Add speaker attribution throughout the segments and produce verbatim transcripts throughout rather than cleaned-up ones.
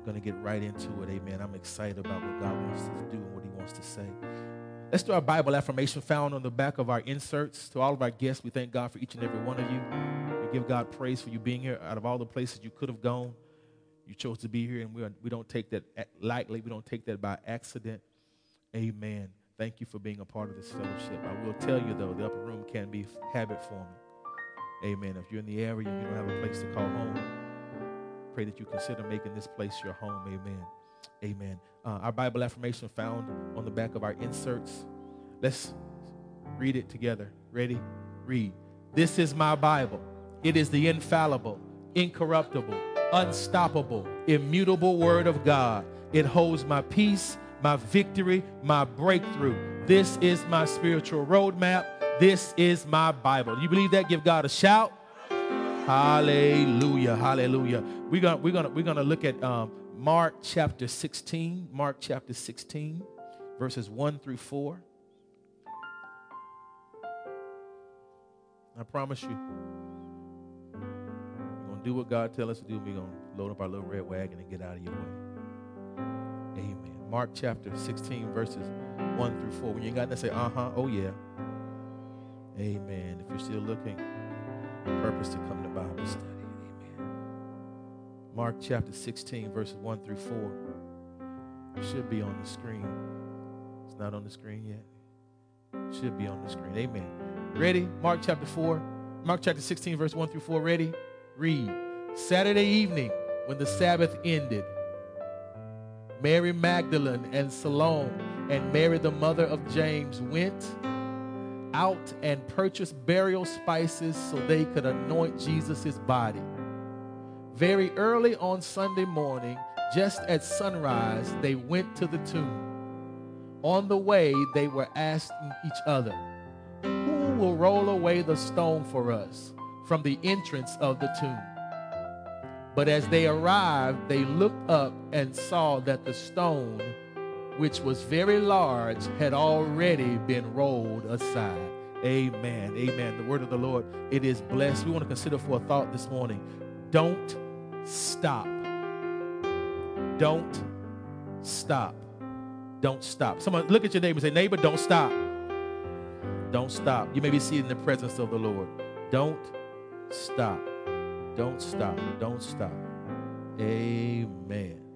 Speaker 1: going to get right into it. Amen. I'm excited about what God wants to do and what he wants to say. Let's do our Bible affirmation found on the back of our inserts. To all of our guests, we thank God for each and every one of you. We give God praise for you being here. Out of all the places you could have gone, you chose to be here, and we, are, we don't take that lightly. We don't take that by accident. Amen. Thank you for being a part of this fellowship. I will tell you, though, the upper room can be habit forming. Amen. If you're in the area and you don't have a place to call home, pray that you consider making this place your home. Amen. Amen. Uh, our Bible affirmation found on the back of our inserts. Let's read it together. Ready? Read. This is my Bible. It is the infallible, incorruptible, unstoppable, immutable word of God. It holds my peace, my victory, my breakthrough. This is my spiritual roadmap. This is my Bible. Do you believe that? Give God a shout. Hallelujah. Hallelujah. We're gonna we're gonna we're gonna look at um, Mark chapter sixteen. Mark chapter sixteen, verses one through four. I promise you, we're gonna do what God tells us to do. We're gonna load up our little red wagon and get out of your way. Amen. Mark chapter sixteen, verses one through four. When you ain't got to say, uh-huh, oh yeah. Amen. If you're still looking, purpose to come to Bible study. Amen. Mark chapter sixteen, verses one through four. It should be on the screen. It's not on the screen yet. It should be on the screen. Amen. Ready? Mark chapter four. Mark chapter sixteen, verse one through four. Ready? Read. Saturday evening, when the Sabbath ended, Mary Magdalene and Salome and Mary the mother of James went out and purchased burial spices so they could anoint Jesus' body. Very early on Sunday morning, just at sunrise, they went to the tomb. On the way, they were asking each other, "Who will roll away the stone for us from the entrance of the tomb?" But as they arrived, they looked up and saw that the stone, which was very large, had already been rolled aside. Amen. Amen. The word of the Lord, it is blessed. We want to consider for a thought this morning. Don't stop. Don't stop. Don't stop. Someone look at your neighbor and say, neighbor, don't stop. Don't stop. You may be seated in the presence of the Lord. Don't stop. Don't stop. Don't stop. Amen.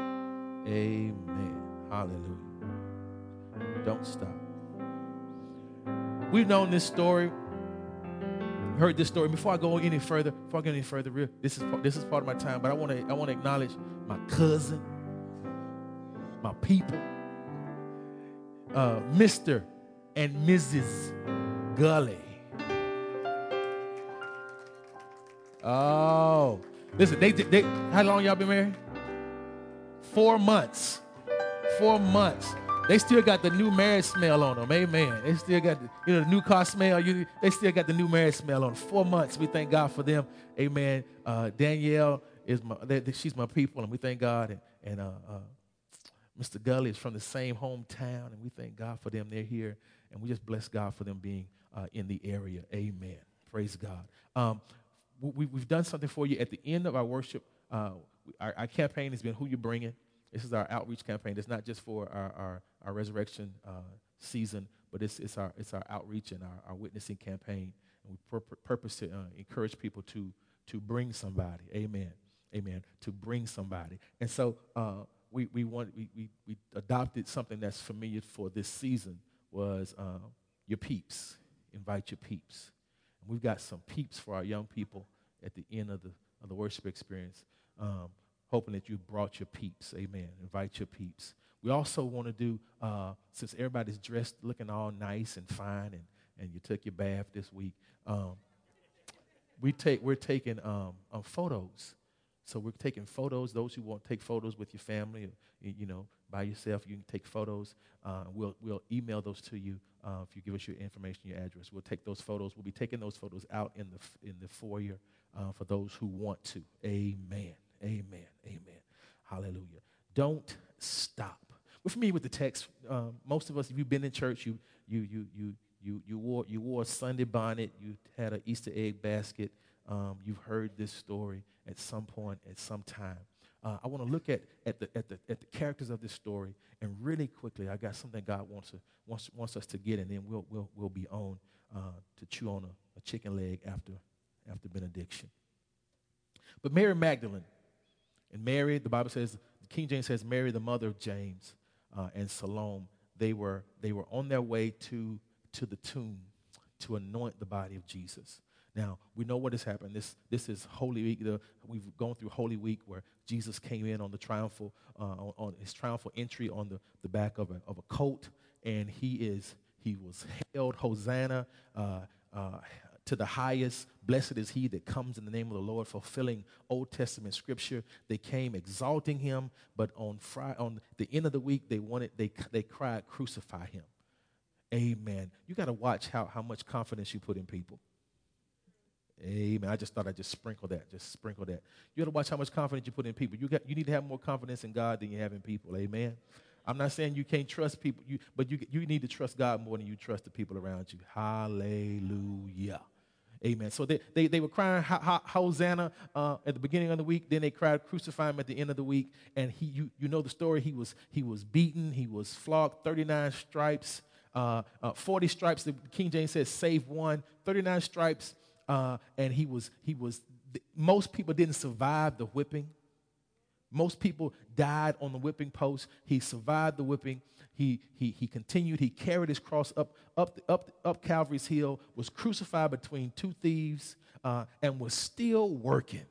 Speaker 1: Amen. Hallelujah. Don't stop. We've known this story, heard this story. Before I go any further, before I go any further, real, this is this is part of my time. But I want to I want to acknowledge my cousin, my people, uh, Mister and Missus Gully. Oh, listen, they they how long y'all been married? Four months. Four months. They still got the new marriage smell on them. Amen. They still got the, you know, the new car smell. You, they still got the new marriage smell on them. Four months. We thank God for them. Amen. Uh, Danielle is my, they, they, she's my people, and we thank God. And, and uh, uh, Mister Gully is from the same hometown, and we thank God for them. They're here, and we just bless God for them being uh, in the area. Amen. Praise God. Um, we, we've done something for you at the end of our worship. Uh, our, our campaign has been Who You Bringing. This is our outreach campaign. It's not just for our our, our resurrection uh, season, but it's it's our it's our outreach and our, our witnessing campaign. And we pur- purpose to uh, encourage people to to bring somebody. Amen. Amen. To bring somebody. And so uh, we we want we, we we adopted something that's familiar for this season was uh, your peeps. Invite your peeps. And we've got some peeps for our young people at the end of the of the worship experience. Um, hoping that you brought your peeps. Amen. Invite your peeps. We also want to do, uh, since everybody's dressed looking all nice and fine and, and you took your bath this week, um, we take, we're taking um, um, photos. So we're taking photos. Those who want to take photos with your family, or, you know, by yourself, you can take photos. Uh, we'll, we'll email those to you uh, if you give us your information, your address. We'll take those photos. We'll be taking those photos out in the, in the foyer uh, for those who want to. Amen. Amen. Amen. Hallelujah. Don't stop. We're familiar with the text. Um, most of us, if you've been in church, you you you you you you wore you wore a Sunday bonnet. You had an Easter egg basket. Um, you've heard this story at some point, at some time. uh, I want to look at, at, the, at, the, at the characters of this story, and really quickly, I got something God wants, to, wants, wants us to get, and then we'll, we'll, we'll be on uh, to chew on a, a chicken leg after, after benediction. But Mary Magdalene, and Mary, the Bible says, the King James says, Mary, the mother of James, uh, and Salome, they were, they were on their way to, to the tomb to anoint the body of Jesus. Now, we know what has happened. This, this is Holy Week. The, we've gone through Holy Week where Jesus came in on the triumphal, uh, on, on his triumphal entry on the, the back of a, of a colt, and he is he was hailed, Hosanna, uh, uh, to the highest. Blessed is he that comes in the name of the Lord, fulfilling Old Testament scripture. They came exalting him, but on Friday, on the end of the week, they wanted they they cried, crucify him. Amen. You got to watch how, how much confidence you put in people. Amen. I just thought I'd just sprinkle that. Just sprinkle that. You got to watch how much confidence you put in people. You got you need to have more confidence in God than you have in people. Amen. I'm not saying you can't trust people, you, but you you need to trust God more than you trust the people around you. Hallelujah. Amen. So they, they, they were crying ho- ho- Hosanna uh, at the beginning of the week. Then they cried, crucify him at the end of the week. And he, you, you know the story. He was he was beaten. He was flogged. thirty-nine stripes. Uh, uh, forty stripes. The King James says save one. thirty-nine stripes. Uh, and he was he was. Most people didn't survive the whipping. Most people died on the whipping post. He survived the whipping. He he he continued. He carried his cross up up up up Calvary's hill. Was crucified between two thieves, uh, and was still working.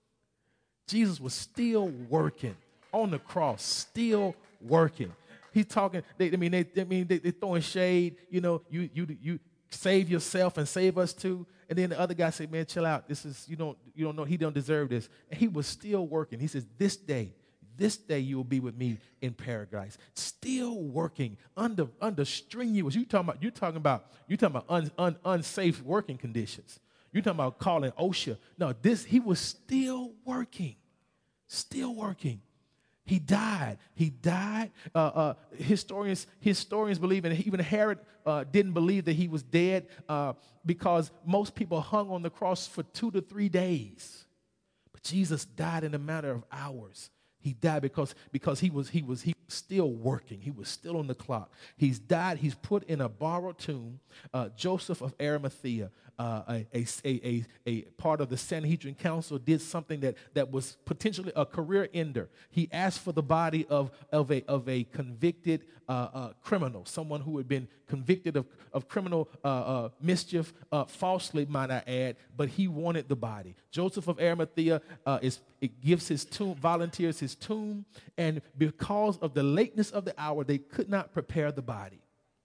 Speaker 1: Jesus was still working on the cross, still working. He's talking. They, I mean, they I mean they, they're throwing shade. You know, you you you save yourself and save us too. And then the other guy said, "Man, chill out. This is you don't you don't know. He don't deserve this." And he was still working. He says, "This day, this day you will be with me in paradise." Still working under under strenuous. You talking about you talking about you talking about un, un, unsafe working conditions. You talking about calling OSHA? No, this he was still working, still working. He died. He died. Uh, uh, historians historians believe, and even Herod uh, didn't believe that he was dead uh, because most people hung on the cross for two to three days. But Jesus died in a matter of hours. He died because, because he was he was he was still working. He was still on the clock. He's died. He's put in a borrowed tomb. Uh, Joseph of Arimathea, uh, a, a, a, a part of the Sanhedrin Council, did something that, that was potentially a career ender. He asked for the body of, of, a, of a convicted uh, uh, criminal, someone who had been convicted of, of criminal uh, uh, mischief, uh, falsely, might I add, but he wanted the body. Joseph of Arimathea uh, is it gives his tomb, volunteers his tomb, and because of the lateness of the hour, they could not prepare the body.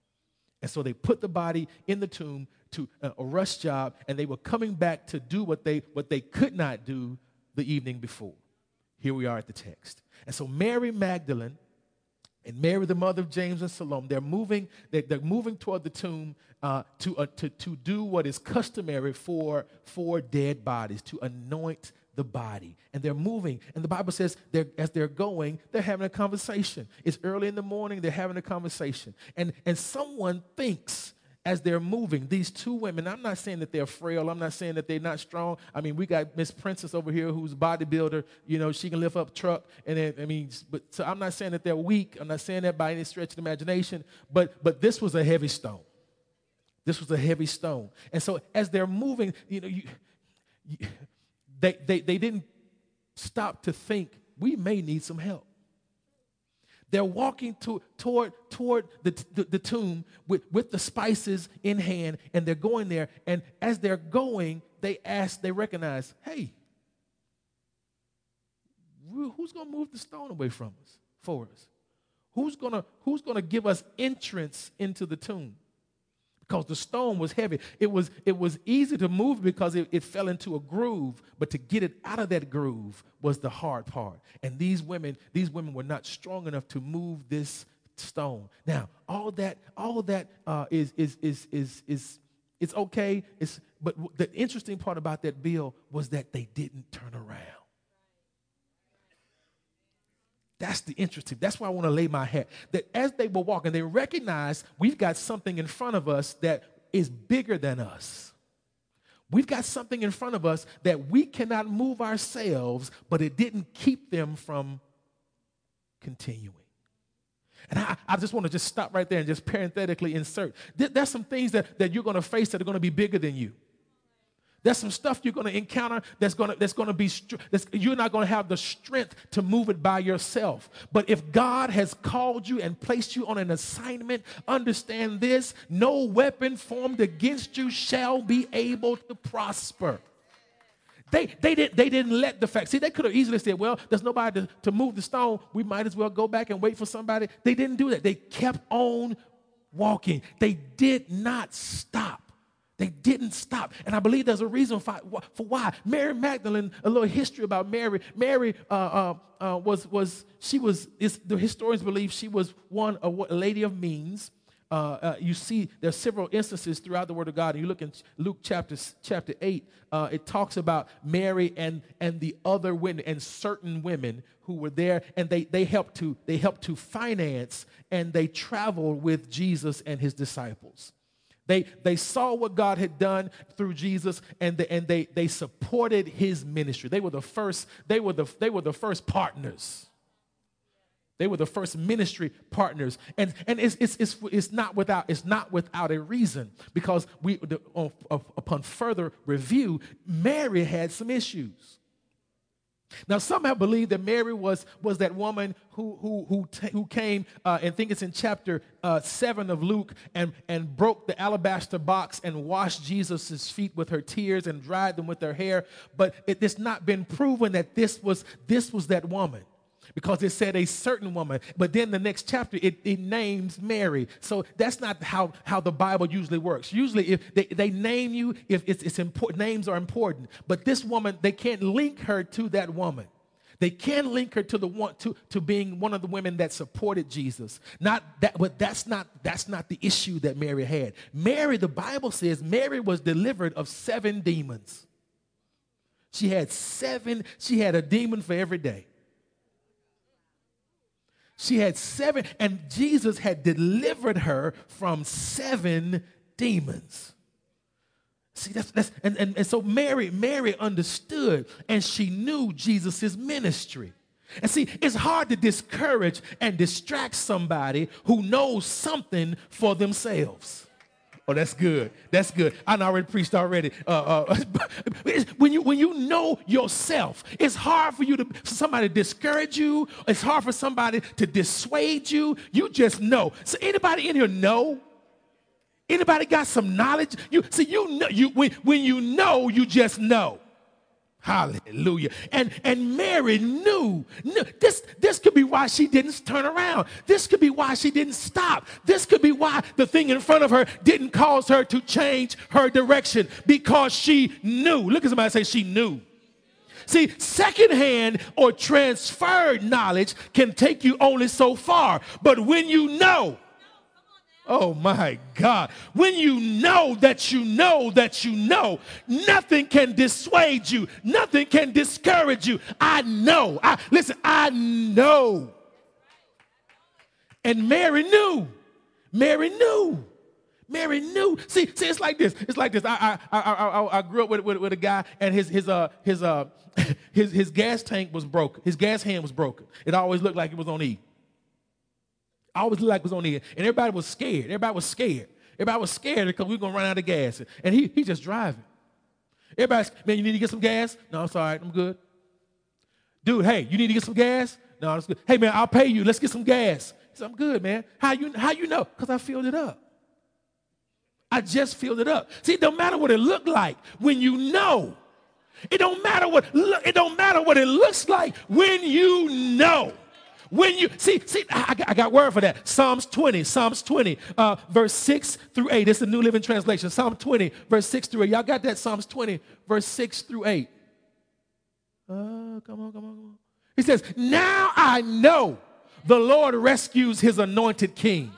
Speaker 1: And so they put the body in the tomb to uh, a rush job, and they were coming back to do what they what they could not do the evening before. Here we are at the text. And so Mary Magdalene and Mary, the mother of James and Salome, they're moving, they're, they're moving toward the tomb uh, to, uh, to, to do what is customary for, for dead bodies, to anoint the body. And they're moving. And the Bible says they're, as they're going, they're having a conversation. It's early in the morning, they're having a conversation. And, and someone thinks as they're moving, these two women, I'm not saying that they're frail. I'm not saying that they're not strong. I mean, we got Miss Princess over here who's a bodybuilder. You know, she can lift up a truck. And then, I mean, but so I'm not saying that they're weak. I'm not saying that by any stretch of the imagination. But, but this was a heavy stone. This was a heavy stone. And so as they're moving, you know, you, you They, they, they didn't stop to think, we may need some help. They're walking to, toward, toward the, the, the tomb with, with the spices in hand, and they're going there. And as they're going, they ask, they recognize, hey, who's going to move the stone away from us, for us? Who's going to who's going to give us entrance into the tomb? Because the stone was heavy. It was, it was easy to move because it, it fell into a groove, but to get it out of that groove was the hard part. And these women, these women were not strong enough to move this stone. Now, all that, all that uh, is, is, is, is, is, it's okay. It's, but the interesting part about that bill was that they didn't turn around. That's the interesting. That's why I want to lay my hat. That as they were walking, they recognized we've got something in front of us that is bigger than us. We've got something in front of us that we cannot move ourselves, but it didn't keep them from continuing. And I, I just want to just stop right there and just parenthetically insert. There, there's some things that, that you're going to face that are going to be bigger than you. There's some stuff you're going to encounter that's going to that's going to be that's, you're not going to have the strength to move it by yourself. But if God has called you and placed you on an assignment, understand this: no weapon formed against you shall be able to prosper. They they didn't they didn't let the fact. See, they could have easily said, well, there's nobody to, to move the stone. We might as well go back and wait for somebody. They didn't do that. They kept on walking. They did not stop. They didn't stop. And I believe there's a reason for, for why. Mary Magdalene, a little history about Mary. Mary uh, uh, uh, was, was, she was, is, the historians believe she was one, a, a lady of means. Uh, uh, you see there's several instances throughout the Word of God. And you look in Luke chapter, chapter eight, uh, it talks about Mary and, and the other women and certain women who were there. And they, they, helped to, they helped to finance and they traveled with Jesus and his disciples. They, they saw what God had done through Jesus, and, the, and they, they supported his ministry. They were the first, they were the, they were the first partners. They were the first ministry partners. And, and it's, it's, it's, it's, not without, it's not without a reason, because we, the, on, upon further review, Mary had some issues. Now, some have believed that Mary was, was that woman who, who, who, t- who came, uh, and I think it's in chapter uh, seven of Luke, and, and broke the alabaster box and washed Jesus' feet with her tears and dried them with her hair. But it, it's not been proven that this was, this was that woman, because it said a certain woman. But then the next chapter, it, it names Mary. So that's not how, how the Bible usually works. Usually if they, they name you, if it's, it's important, names are important. But this woman, they can't link her to that woman. They can link her to the one to, to being one of the women that supported Jesus. Not that, but that's not that's not the issue that Mary had. Mary, the Bible says, Mary was delivered of seven demons. She had seven, she had a demon for every day. She had seven, and Jesus had delivered her from seven demons. See, that's, that's and, and, and so Mary, Mary understood, and she knew Jesus' ministry. And see, it's hard to discourage and distract somebody who knows something for themselves. Oh, that's good. That's good. I already preached already. Uh, uh, when you when you know yourself, it's hard for you to for somebody to discourage you. It's hard for somebody to dissuade you. You just know. So anybody in here know? Anybody got some knowledge? You see, you know. You when when you know, you just know. Hallelujah. And and Mary knew, knew this, this could be why she didn't turn around. This could be why she didn't stop. This could be why the thing in front of her didn't cause her to change her direction, because she knew. Look at somebody and say she knew. See, secondhand or transferred knowledge can take you only so far. But when you know, oh my God, when you know that you know that you know, nothing can dissuade you. Nothing can discourage you. I know. I, listen, I know. And Mary knew. Mary knew. Mary knew. See, see, it's like this. It's like this. I I I I, I grew up with, with, with a guy, and his his uh his uh his his gas tank was broken. His gas hand was broken. It always looked like it was on E. I always looked like it was on the end. And everybody was scared. Everybody was scared. Everybody was scared because we were going to run out of gas. And he he just driving. Everybody's, man, you need to get some gas? No, I'm sorry. I'm good. Dude, hey, you need to get some gas? No, that's good. Hey, man, I'll pay you. Let's get some gas. He said, I'm good, man. How you, how you know? Because I filled it up. I just filled it up. See, it don't matter what it looked like when you know. It don't matter what, it don't matter what it looks like when you know. When you see, see, I got, I got word for that. Psalms twenty, Psalms twenty, uh, verse six through eight. It's the New Living Translation. Psalm twenty, verse six through eight. Y'all got that? Psalms twenty, verse six through eight. Uh, come on, come on, come on. He says, now I know the Lord rescues his anointed king.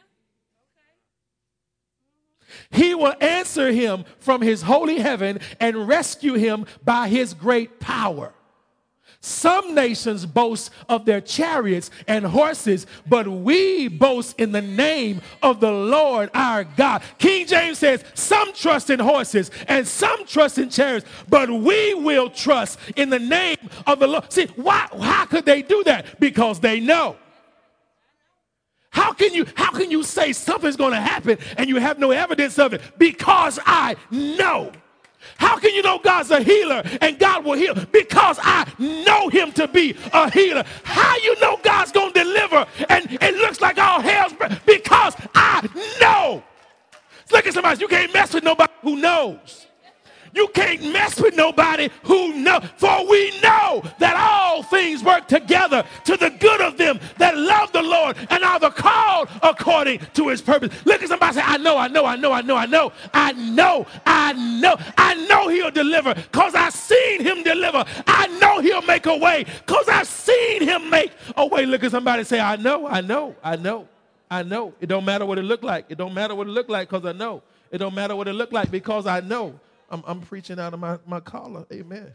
Speaker 1: He will answer him from his holy heaven and rescue him by his great power. Some nations boast of their chariots and horses, but we boast in the name of the Lord our God. King James says, some trust in horses and some trust in chariots, but we will trust in the name of the Lord. See, why, how could they do that? Because they know. How can you, how can you say something's going to happen and you have no evidence of it? Because I know. How can you know God's a healer and God will heal? Because I know him to be a healer. How you know God's going to deliver and it looks like all hell's breaking? Because I know. Look at somebody. You can't mess with nobody who knows. You can't mess with nobody who knows. For we know that all things work together to the good of them that love the Lord and are the called according to his purpose. Look at somebody say, I know, I know, I know, I know, I know, I know, I know, I know he'll deliver because I've seen him deliver. I know he'll make a way because I've seen him make a way. Look at somebody and say, I know, I know, I know, I know. It don't matter what it look like. It don't matter what it look like because I know. It don't matter what it look like because I know. I'm, I'm preaching out of my, my collar. Amen.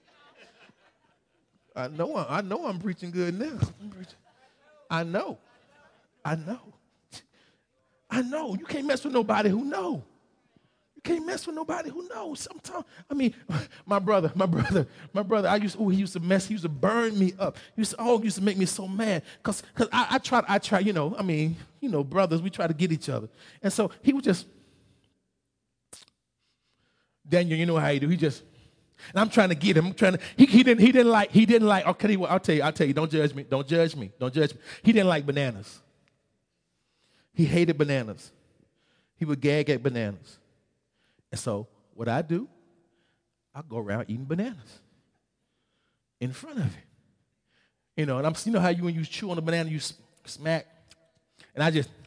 Speaker 1: I know I, I know I'm preaching good now. I know. I know. I know. You can't mess with nobody who know. You can't mess with nobody who knows. Sometimes, I mean, my brother, my brother, my brother, I used, oh, he used to mess, he used to burn me up. He used to, oh, he used to make me so mad. Because cause I, I try, I try, you know, I mean, you know, brothers, we try to get each other. And so he would just, Daniel, you know how he do. He just, and I'm trying to get him. I'm trying to. He, he didn't. He didn't like. He didn't like. Okay, I'll tell you. I'll tell you. Don't judge me. Don't judge me. Don't judge me. He didn't like bananas. He hated bananas. He would gag at bananas. And so what I do, I go around eating bananas in front of him. You know, and I'm. You know how you when you chew on a banana, you smack, and I just.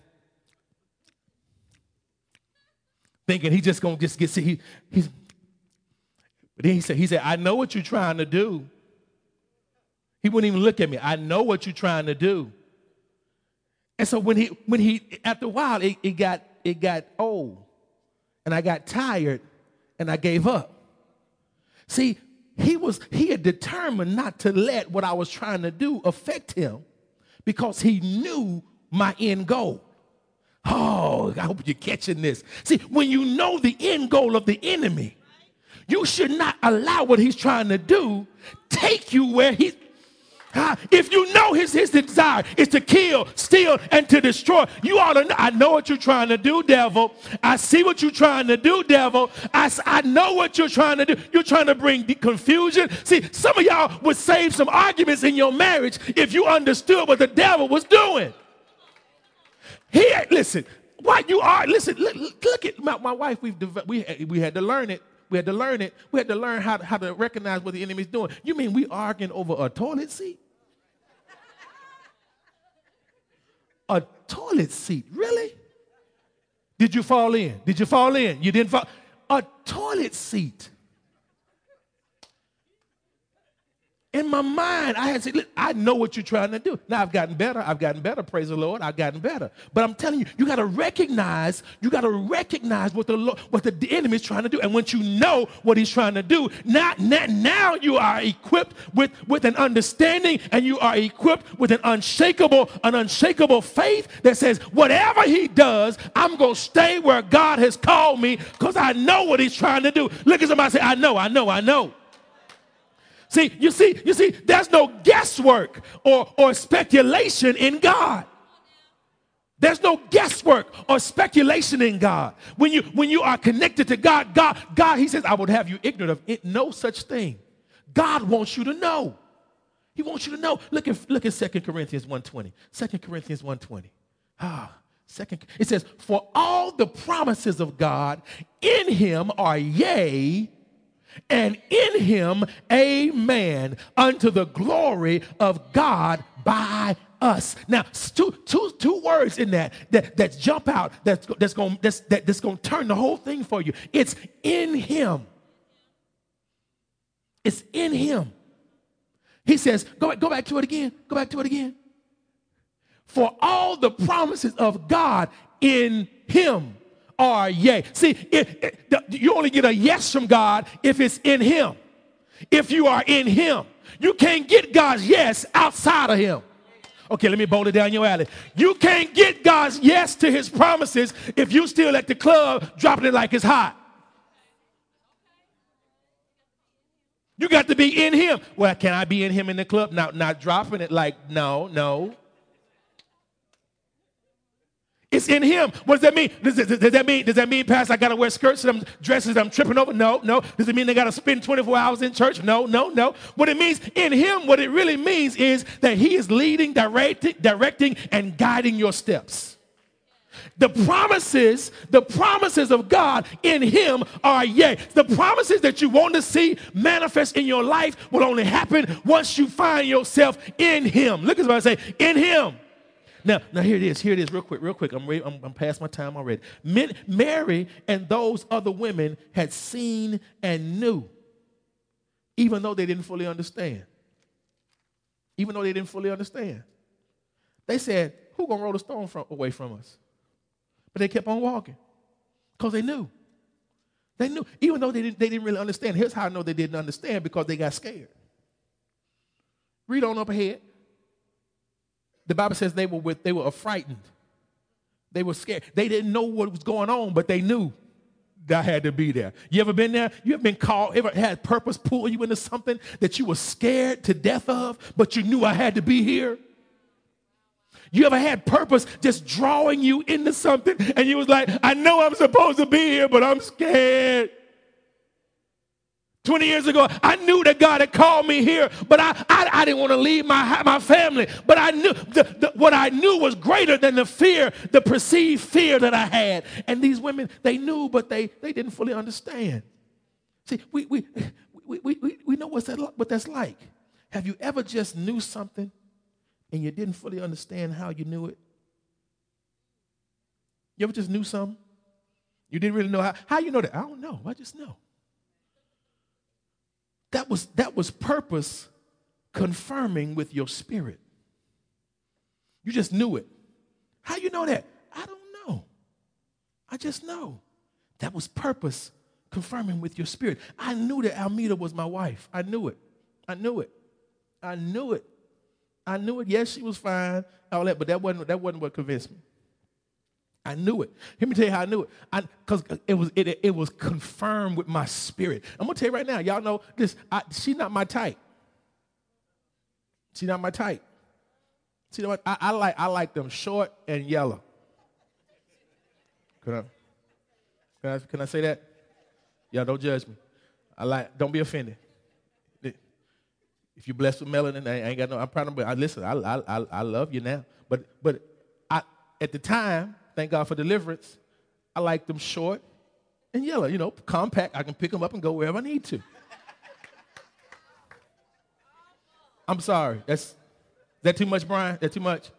Speaker 1: Thinking he just gonna just get see he he's but then he said he said I know what you're trying to do. He wouldn't even look at me. I know what you're trying to do. And so when he when he after a while it, it got it got old and I got tired and I gave up. See, he was he had determined not to let what I was trying to do affect him because he knew my end goal. Oh, I hope you're catching this. See, when you know the end goal of the enemy, you should not allow what he's trying to do take you where he. Uh, if you know his, his desire is to kill, steal, and to destroy, you ought to know. I know what you're trying to do, devil. I see what you're trying to do, devil. I, I know what you're trying to do. You're trying to bring confusion. See, some of y'all would save some arguments in your marriage if you understood what the devil was doing. He listen. Why you are listen? Look, look at my, my wife. We've we we had to learn it. We had to learn it. We had to learn how to, how to recognize what the enemy's doing. You mean we arguing over a toilet seat? A toilet seat, really? Did you fall in? Did you fall in? You didn't fall. A toilet seat. In my mind, I had to say, look, I know what you're trying to do. Now, I've gotten better. I've gotten better. Praise the Lord. I've gotten better. But I'm telling you, you got to recognize, you got to recognize what the Lord, what the, the enemy is trying to do. And once you know what he's trying to do, now, now, now you are equipped with, with an understanding and you are equipped with an unshakable, an unshakable faith that says, whatever he does, I'm going to stay where God has called me because I know what he's trying to do. Look at somebody and say, I know, I know, I know. See, you see, you see, there's no guesswork or, or speculation in God. There's no guesswork or speculation in God. When you when you are connected to God, God, God, he says, I would have you ignorant of it, no such thing. God wants you to know. He wants you to know. Look at look at Second Corinthians one twenty. Second Corinthians one twenty. Ah, second it says, for all the promises of God in him are yea, and in him, amen, unto the glory of God by us. Now, two, two, two words in that, that that jump out that's, that's going that's, that, that's going to turn the whole thing for you. It's in him. It's in him. He says, go, go back to it again. Go back to it again. For all the promises of God in him are yea. See, it, it, you only get a yes from God if it's in him. If you are in him. You can't get God's yes outside of him. Okay, let me bowl it down your alley. You can't get God's yes to his promises if you still at the club dropping it like it's hot. You got to be in him. Well, can I be in him in the club? Not, not dropping it like, no, no. It's in him. What does that mean? Does, does, does that mean, does that mean, Pastor, I got to wear skirts and dresses I'm tripping over? No, no. Does it mean they got to spend twenty-four hours in church? No, no, no. What it means in him, what it really means is that he is leading, directing, directing, and guiding your steps. The promises, the promises of God in him are yea. The promises that you want to see manifest in your life will only happen once you find yourself in him. Look at what I say, in him. Now, now here it is. Here it is real quick, real quick. I'm, ready, I'm, I'm past my time already. Men, Mary and those other women had seen and knew, even though they didn't fully understand. Even though they didn't fully understand. They said, who going to roll the stone from, away from us? But they kept on walking because they knew. They knew. Even though they didn't, they didn't really understand. Here's how I know they didn't understand, because they got scared. Read on up ahead. The Bible says they were with, they were frightened. They were scared. They didn't know what was going on, but they knew that I had to be there. You ever been there? You ever been called, ever had purpose pull you into something that you were scared to death of, but you knew I had to be here? You ever had purpose just drawing you into something and you was like, I know I'm supposed to be here, but I'm scared. twenty years ago, I knew that God had called me here, but I, I, I didn't want to leave my, my family. But I knew the, the, what I knew was greater than the fear, the perceived fear that I had. And these women, they knew, but they, they didn't fully understand. See, we, we, we, we, we, we know what's that, what that's like. Have you ever just knew something and you didn't fully understand how you knew it? You ever just knew something? You didn't really know how. How you know that? I don't know. I just know. That was, that was purpose confirming with your spirit. You just knew it. How you know that? I don't know. I just know. That was purpose confirming with your spirit. I knew that Almeda was my wife. I knew it. I knew it. I knew it. I knew it. Yes, she was fine, all that, but that wasn't, that wasn't what convinced me. I knew it. Let me tell you how I knew it. Because it was it, it was confirmed with my spirit. I'm going to tell you right now, y'all know this. I, she's not my type. She's not my type. See, I, I like I like them short and yellow. Can I, can I, can I say that? Y'all don't judge me. I like, don't be offended. If you're blessed with melanin, I ain't got no, I'm proud of, but I listen, I, I, I love you now. But, but I, at the time, thank God for deliverance, I like them short and yellow, you know, compact. I can pick them up and go wherever I need to. I'm sorry. That's, is that too much, Brian? That too much?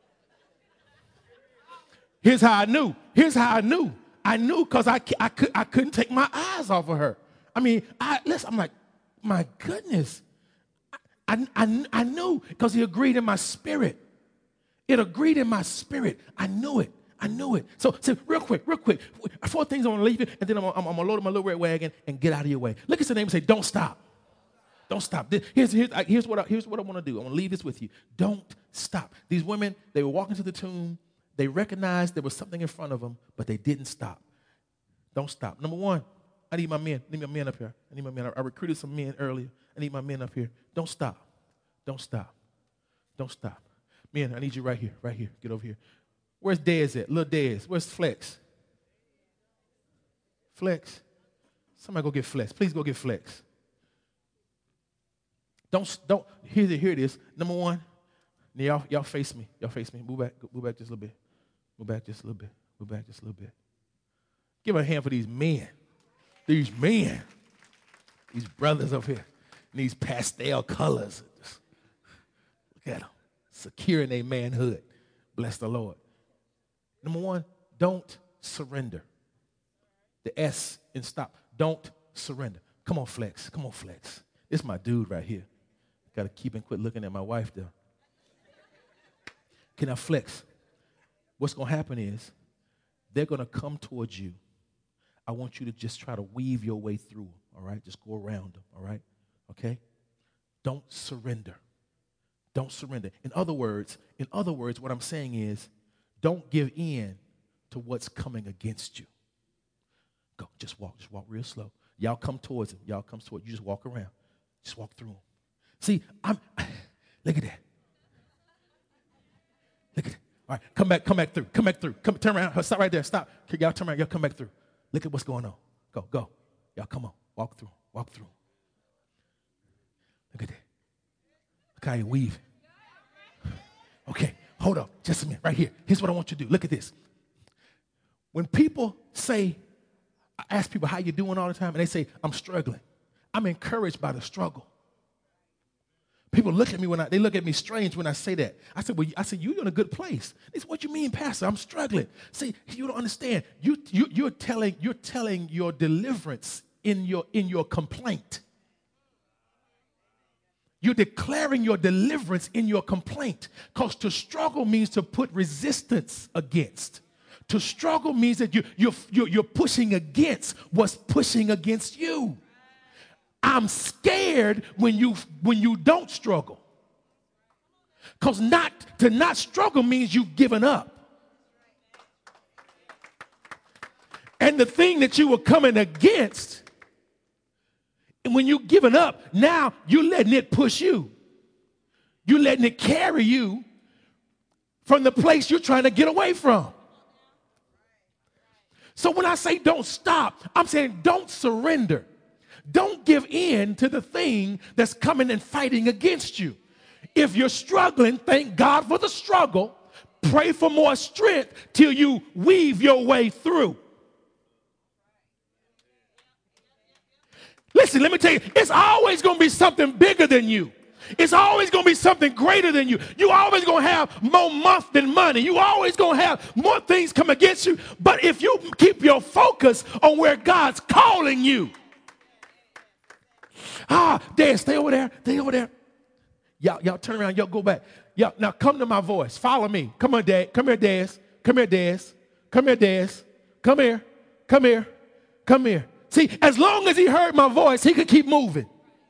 Speaker 1: Here's how I knew. Here's how I knew. I knew because I, I, could, I couldn't take my eyes off of her. I mean, I, listen, I'm like, my goodness. I, I, I knew because he agreed in my spirit. It agreed in my spirit. I knew it. I knew it. So, so real quick, real quick. Four things I want to leave you, and then I'm, I'm, I'm going to load up my little red wagon and get out of your way. Look at your name and say, don't stop. Don't stop. Here's, here's, here's, what I, here's what I want to do. I want to leave this with you. Don't stop. These women, they were walking to the tomb. They recognized there was something in front of them, but they didn't stop. Don't stop. Number one, I need my men. I need my men up here. I need my men. I recruited some men earlier. I need my men up here. Don't stop. Don't stop. Don't stop. Men, I need you right here, right here. Get over here. Where's Dez at? Little Dez. Where's Flex? Flex. Somebody go get Flex. Please go get Flex. Don't, don't, here, here it is. Number one, y'all, y'all face me. Y'all face me. Move back, move back just a little bit. Move back just a little bit. Move back just a little bit. Give a hand for these men. These men. These brothers up here. In these pastel colors. Look at them. Secure in their manhood. Bless the Lord. Number one, don't surrender. The S in stop. Don't surrender. Come on, Flex. Come on, Flex. This is my dude right here. Got to keep and quit looking at my wife, though. Can I flex? What's going to happen is they're going to come towards you. I want you to just try to weave your way through, all right? Just go around them, all right? Okay? Don't surrender. Don't surrender. In other words, in other words, what I'm saying is, don't give in to what's coming against you. Go, just walk, just walk real slow. Y'all come towards him. Y'all come towards you. Just walk around. Just walk through him. See, I'm, look at that. Look at that. All right, come back, come back through. Come back through. Come, turn around. Stop right there. Stop. Y'all turn around. Y'all come back through. Look at what's going on. Go, go. Y'all come on. Walk through. Walk through. Look at that. Look how you weave. Okay, hold up. Just a minute. Right here. Here's what I want you to do. Look at this. When people say, I ask people how you doing all the time, and they say, I'm struggling. I'm encouraged by the struggle. People look at me when I, they look at me strange when I say that. I said, well, I said, you're in a good place. They said, what you mean, Pastor? I'm struggling. See, you don't understand. You, you, you're telling, you're telling your deliverance in your, in your complaint. You're declaring your deliverance in your complaint. Because to struggle means to put resistance against. To struggle means that you, you're, you're, you're pushing against what's pushing against you. I'm scared when you when you don't struggle. Because not to not struggle means you've given up. And the thing that you were coming against, when you've given up, now you're letting it push you. You're letting it carry you from the place you're trying to get away from. So when I say don't stop, I'm saying don't surrender. Don't give in to the thing that's coming and fighting against you. If you're struggling, thank God for the struggle. Pray for more strength till you weave your way through. Listen, let me tell you, it's always going to be something bigger than you. It's always going to be something greater than you. You always going to have more month than money. You always going to have more things come against you. But if you keep your focus on where God's calling you. Ah, Dad, stay over there. Stay over there. Y'all, y'all turn around. Y'all go back. Y'all, now come to my voice. Follow me. Come on, Dad. Come here, Dad. Come here, Dad. Come here, Dad. Come here. Come here. Come here. See, as long as he heard my voice, he could keep moving.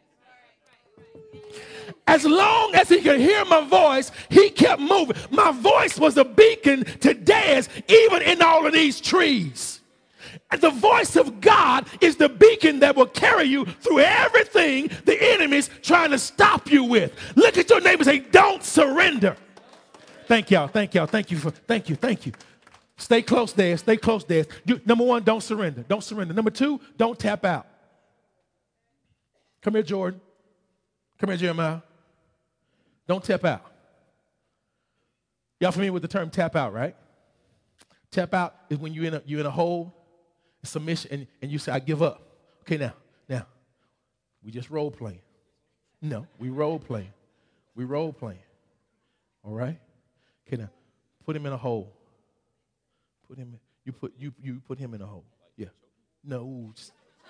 Speaker 1: As long as he could hear my voice, he kept moving. My voice was a beacon to Daz, even in all of these trees. And the voice of God is the beacon that will carry you through everything the enemy's trying to stop you with. Look at your neighbor and say, don't surrender. Thank y'all. Thank y'all. Thank you for, thank you. Thank you. Stay close, Daz. Stay close, Daz. You, number one, don't surrender. Don't surrender. Number two, don't tap out. Come here, Jordan. Come here, Jeremiah. Don't tap out. Y'all familiar with the term tap out, right? Tap out is when you're in a, you're in a hole, submission, and, and you say, I give up. Okay, now, now, we just role playing. No, we role playing. We role playing. All right? Okay, now, put him in a hole. Put him in, you put you you put him in a hole. Yeah. No. Just,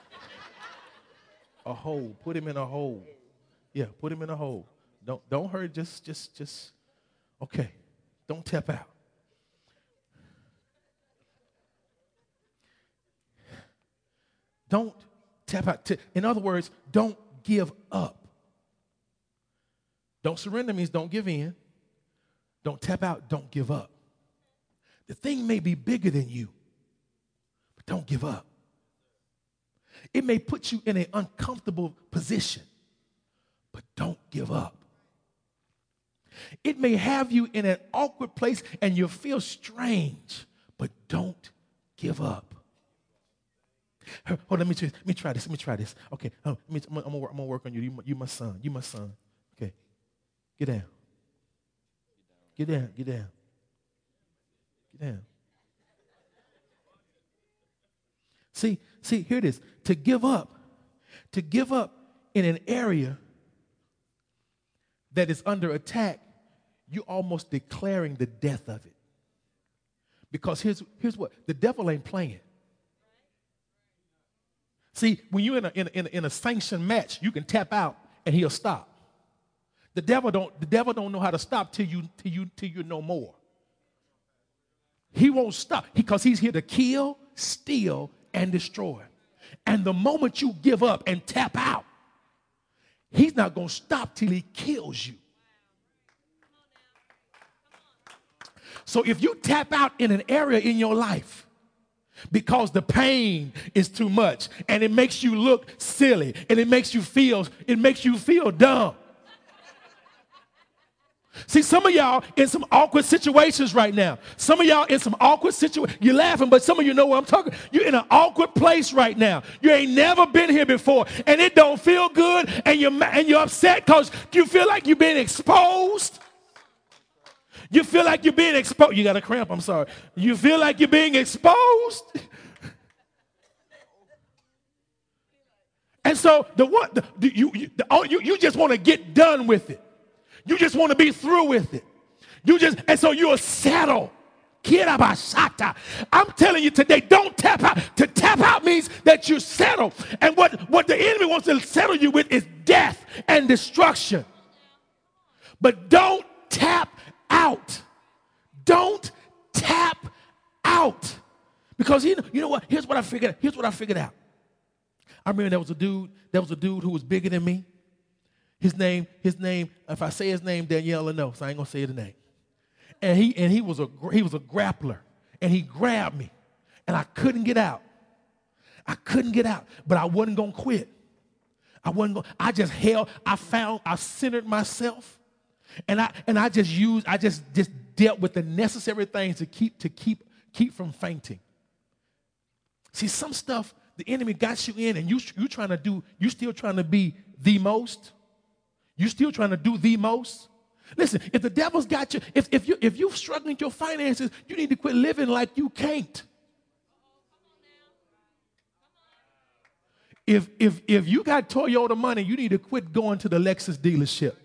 Speaker 1: a hole. Put him in a hole. Yeah, put him in a hole. Don't don't hurt. Just just just. Okay. Don't tap out. Don't tap out. In other words, don't give up. Don't surrender means don't give in. Don't tap out. Don't give up. The thing may be bigger than you, but don't give up. It may put you in an uncomfortable position, but don't give up. It may have you in an awkward place and you feel strange, but don't give up. Hold on, let me try, let me try this. Let me try this. Okay, oh, let me, I'm, gonna, I'm, gonna, I'm gonna work on you. You, you my son. You my son. Okay, get down. Get down. Get down. Get down. See, see, here it is. To give up, to give up in an area that is under attack, you're almost declaring the death of it. Because here's, here's what, the devil ain't playing. See, when you're in a, in, a, in, a, in a sanctioned match, you can tap out and he'll stop. The devil don't, the devil don't know how to stop till you, till you, till you know more. He won't stop because he's here to kill, steal, and destroy. And the moment you give up and tap out, he's not going to stop till he kills you. So if you tap out in an area in your life because the pain is too much and it makes you look silly and it makes you feel, it makes you feel dumb. See, some of y'all in some awkward situations right now. Some of y'all in some awkward situations. You're laughing, but some of you know what I'm talking. You're in an awkward place right now. You ain't never been here before, and it don't feel good, and you're, and you're upset because you feel like you're being exposed. You feel like you're being exposed. You got a cramp, I'm sorry. You feel like you're being exposed. And so the what the, the, you, you, the, oh, you, you just want to get done with it. You just want to be through with it. You just, and so you'll settle. I'm telling you today, don't tap out. To tap out means that you settle. And what, what the enemy wants to settle you with is death and destruction. But don't tap out. Don't tap out. Because you know, you know what? Here's what I figured out. Here's what I figured out. I remember there was a dude, there was a dude who was bigger than me. His name, his name, if I say his name, Danielle will know, so I ain't gonna say the name. And he and he was a he was a grappler, and he grabbed me, and I couldn't get out. I couldn't get out, but I wasn't gonna quit. I wasn't gonna, I just held, I found, I centered myself, and I and I just used, I just just dealt with the necessary things to keep to keep keep from fainting. See, some stuff the enemy got you in, and you you trying to do, you still trying to be the most. You still trying to do the most? Listen, if the devil's got you, if, if, you, if you're struggling with your finances, you need to quit living like you can't. If, if, if you got Toyota money, you need to quit going to the Lexus dealership.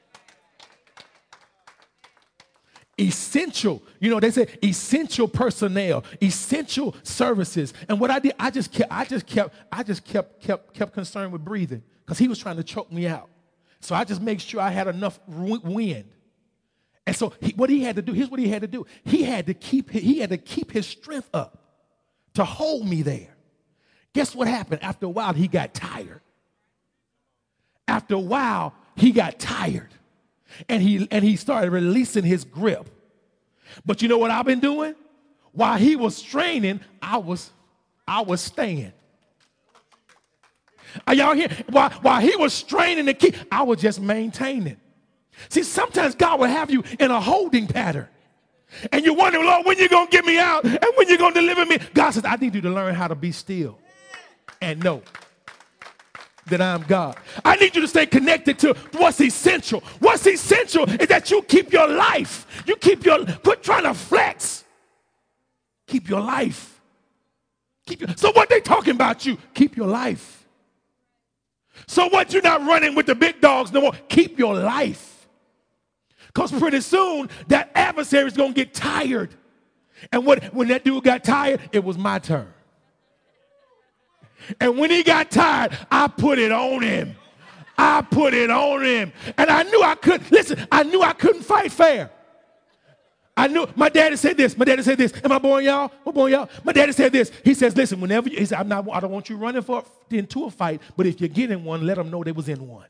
Speaker 1: Essential, you know, they say essential personnel, essential services. And what I did, I just kept, I just kept, I just kept, kept, kept concerned with breathing because he was trying to choke me out. So I just made sure I had enough wind. And so he, what he had to do, here's what he had to do. He had to keep he had to keep his strength up to hold me there. Guess what happened? After a while, he got tired. After a while, he got tired. And he and he started releasing his grip. But you know what I've been doing? While he was straining, I was I was staying. Are y'all here? While, while he was straining the key, I was just maintaining. See, sometimes God will have you in a holding pattern. And you wonder, Lord, when you going to get me out? And when you going to deliver me? God says, I need you to learn how to be still and know that I'm God. I need you to stay connected to what's essential. What's essential is that you keep your life. You keep your, quit trying to flex. Keep your life. Keep your, so what they talking about you? Keep your life. So what, you're not running with the big dogs no more. Keep your life. Because pretty soon, that adversary is going to get tired. And what, when that dude got tired, it was my turn. And when he got tired, I put it on him. I put it on him. And I knew I couldn't, listen, I knew I couldn't fight fair. I knew, my daddy said this, my daddy said this. Am I boring y'all? Am I boring y'all? My daddy said this. He says, listen, whenever you, he said, I'm not, I don't want you running for into a fight, but if you get in one, let them know they was in one.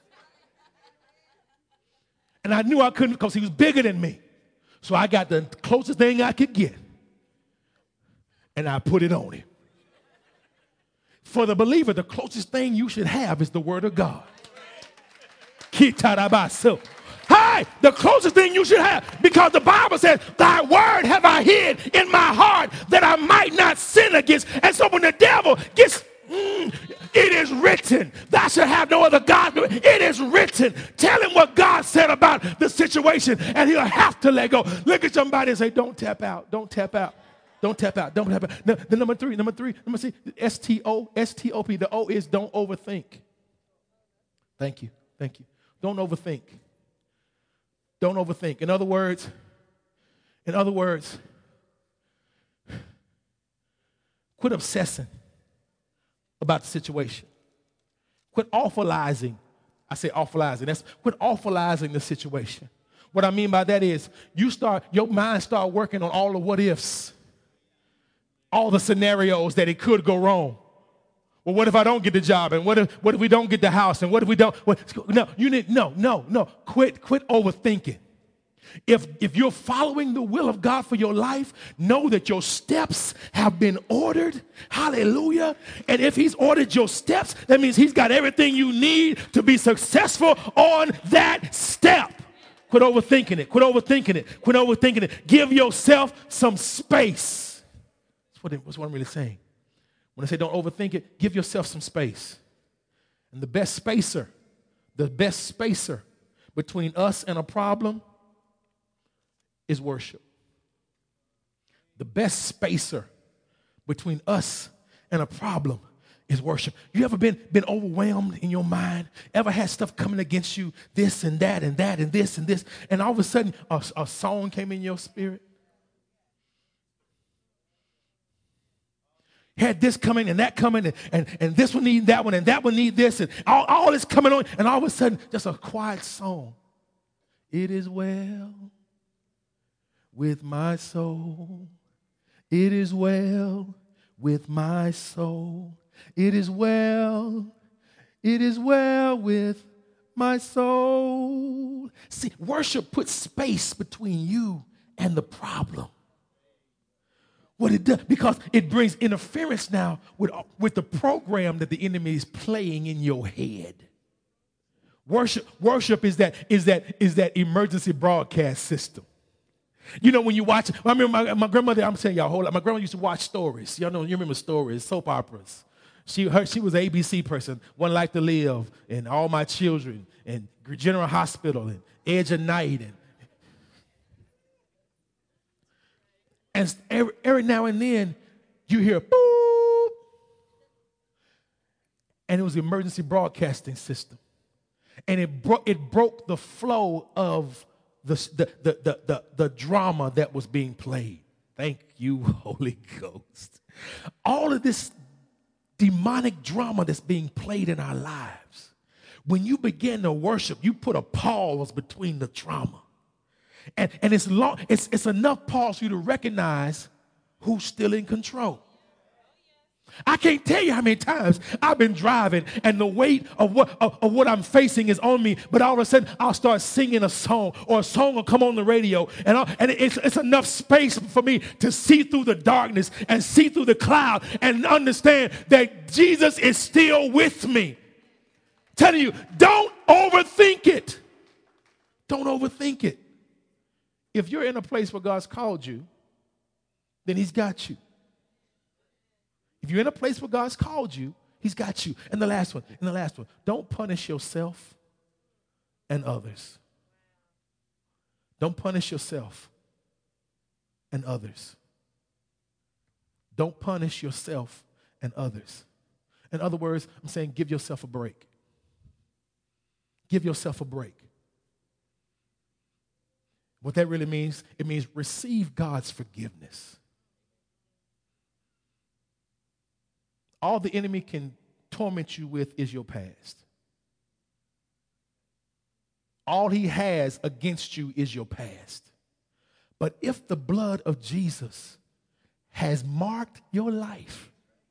Speaker 1: And I knew I couldn't because he was bigger than me. So I got the closest thing I could get. And I put it on him. For the believer, the closest thing you should have is the word of God. Kitarabaso. Hey, the closest thing you should have, because the Bible says, thy word have I hid in my heart that I might not sin against. And so when the devil gets, mm, it is written, thou shalt have no other God. It is written. Tell him what God said about the situation, and he'll have to let go. Look at somebody and say, don't tap out. Don't tap out. Don't tap out. Don't tap out. The, the number three, number three, number C, S T O, S T O P. The O is don't overthink. Thank you. Thank you. Don't overthink. Don't overthink. In other words, in other words, quit obsessing about the situation. Quit awfulizing. I say awfulizing. That's quit awfulizing the situation. What I mean by that is you start, your mind start working on all the what ifs, all the scenarios that it could go wrong. Well, what if I don't get the job? And what if what if we don't get the house? And what if we don't? What, no, you need no, no, no. Quit, quit overthinking. If if you're following the will of God for your life, know that your steps have been ordered. Hallelujah. And if he's ordered your steps, that means he's got everything you need to be successful on that step. Quit overthinking it. Quit overthinking it. Quit overthinking it. Give yourself some space. That's what, it, that's what I'm really saying. When I say don't overthink it, give yourself some space. And the best spacer, the best spacer between us and a problem is worship. The best spacer between us and a problem is worship. You ever been, been overwhelmed in your mind? Ever had stuff coming against you, this and that and that and this and this, and all of a sudden a, a song came in your spirit? Had this coming and that coming, and, and, and this one need that one, and that one need this, and all, all this coming on, and all of a sudden, just a quiet song. It is well with my soul. It is well with my soul. It is well. It is well with my soul. See, worship puts space between you and the problem. What it does, because it brings interference now with, with the program that the enemy is playing in your head. Worship, worship is that, is that, is that emergency broadcast system. You know, when you watch, I remember my, my grandmother, I'm saying y'all, hold up. My grandmother used to watch stories. Y'all know, you remember stories, soap operas. She, her, she was an A B C person, One Life to Live, and All My Children, and General Hospital, and Edge of Night, and And every, every now and then, you hear boop, and it was the emergency broadcasting system, and it broke it broke the flow of the the, the the the the drama that was being played. Thank you, Holy Ghost. All of this demonic drama that's being played in our lives. When you begin to worship, you put a pause between the trauma. And, and it's, long, it's, it's enough pause for you to recognize who's still in control. I can't tell you how many times I've been driving and the weight of what, of, of what I'm facing is on me, but all of a sudden I'll start singing a song, or a song will come on the radio, and, I'll, and it's, it's enough space for me to see through the darkness and see through the cloud and understand that Jesus is still with me. I'm telling you, don't overthink it. Don't overthink it. If you're in a place where God's called you, then he's got you. If you're in a place where God's called you, he's got you. And the last one, and the last one, don't punish yourself and others. Don't punish yourself and others. Don't punish yourself and others. In other words, I'm saying give yourself a break. Give yourself a break. What that really means, it means receive God's forgiveness. All the enemy can torment you with is your past. All he has against you is your past. But if the blood of Jesus has marked your life,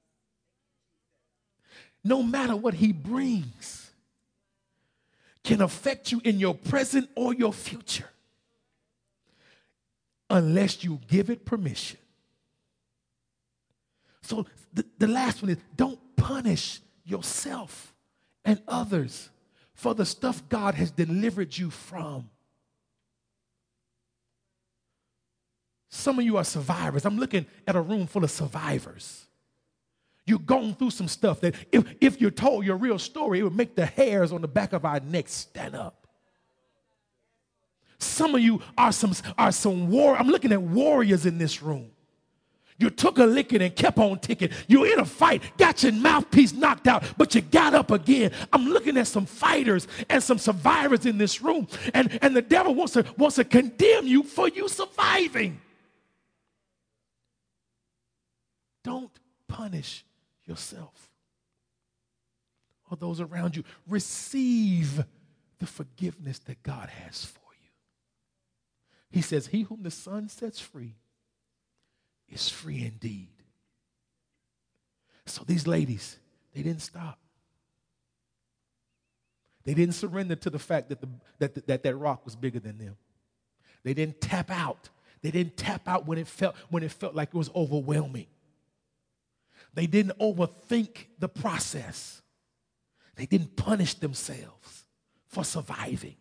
Speaker 1: no matter what he brings, can affect you in your present or your future. Unless you give it permission. So the, the last one is don't punish yourself and others for the stuff God has delivered you from. Some of you are survivors. I'm looking at a room full of survivors. You've gone through some stuff that if, if you're told your real story, it would make the hairs on the back of our necks stand up. Some of you are some, are some war. I'm looking at warriors in this room. You took a licking and kept on ticking. You're in a fight, got your mouthpiece knocked out, but you got up again. I'm looking at some fighters and some survivors in this room. And, and the devil wants to, wants to condemn you for you surviving. Don't punish yourself or those around you. Receive the forgiveness that God has for you. He says, he whom the Son sets free is free indeed. So these ladies They didn't stop. They didn't surrender to the fact that, the, that, that that rock was bigger than them. They didn't tap out. They didn't tap out when it felt, when it felt like it was overwhelming. They didn't overthink the process. They didn't punish themselves for surviving.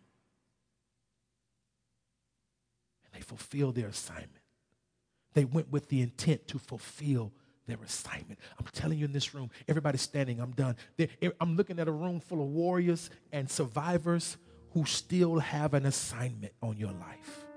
Speaker 1: And they fulfilled their assignment. They went with the intent to fulfill their assignment. I'm telling you in this room, everybody's standing, I'm done. They're, I'm looking at a room full of warriors and survivors who still have an assignment on your life.